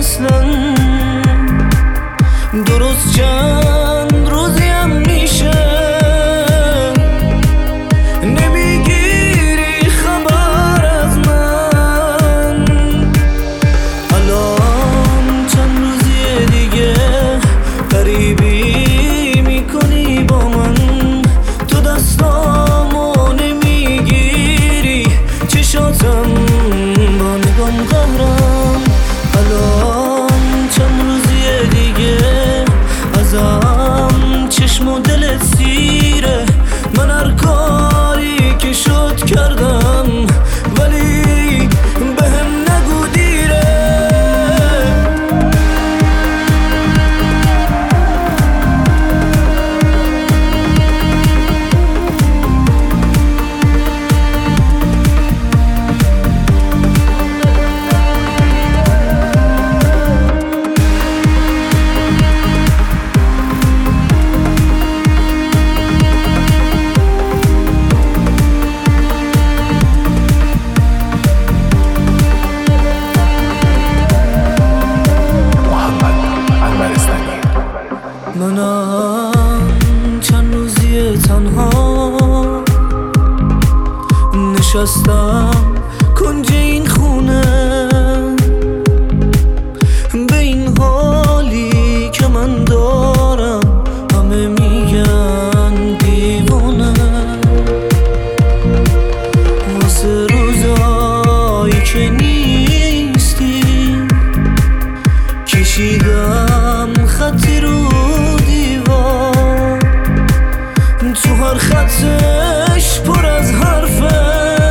اصلا درست چند روزیم میشه نمیگیری خبر از من. الان چند روزی دیگه غریبی میکنی با من، تو دستامو نمیگیری، چشاتم با نگام قهرم. الان چند روزی دیگه ازم چشم و دلت سیره، من هر کاری که شد کردم ولی بهم نگو دیره. منم چند روزی تنها نشستم کنج این خونه، به این حالی که من دارم همه میگن دیوانه. واسه روزایی که نیستی کشیدم خطی رو دیوار، تو هر خطش پر از حرفه،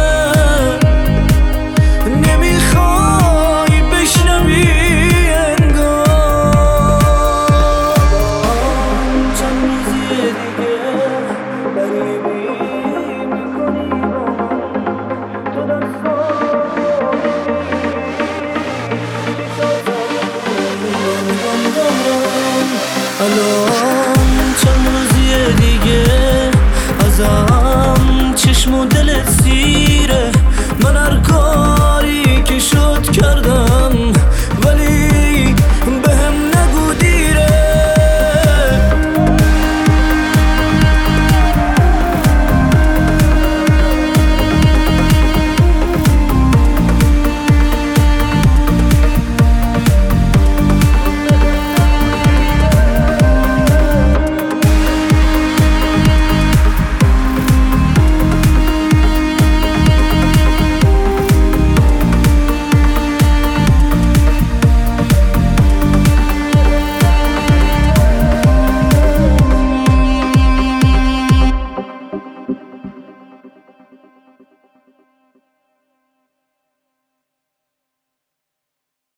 نمیخوای بشنوی انگار. چند روزی دیگه غریبی میکنی با من، تو دستام الان